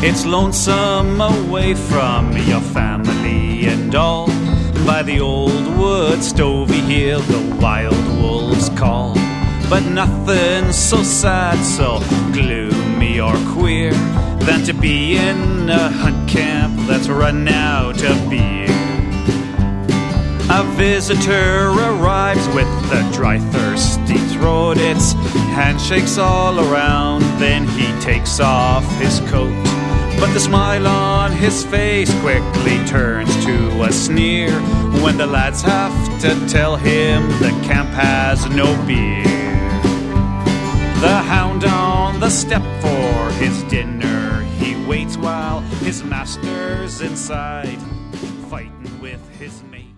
It's lonesome away from your family and all. By the old wood stovey hill the wild wolves call. But nothing's so sad, so gloomy or queer than to be in a hunt camp that's run out of beer. A visitor arrives with a dry, thirsty throat. It's handshakes all around, then he takes off his coat. But the smile on his face quickly turns to a sneer when the lads have to tell him the camp has no beer. The hound on the step for his dinner, he waits while his master's inside, fighting with his mate.